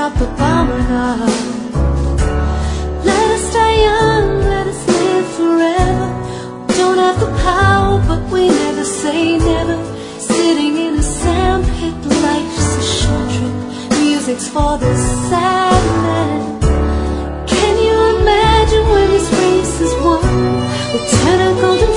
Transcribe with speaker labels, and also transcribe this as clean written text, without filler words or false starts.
Speaker 1: Barack Obama. Let us die young, let us live forever. We don't have the power, but we never say never. Sitting in a sandpit, life's a short trip. Music's for the sad man. Can you imagine when this race is won? We'll turn a golden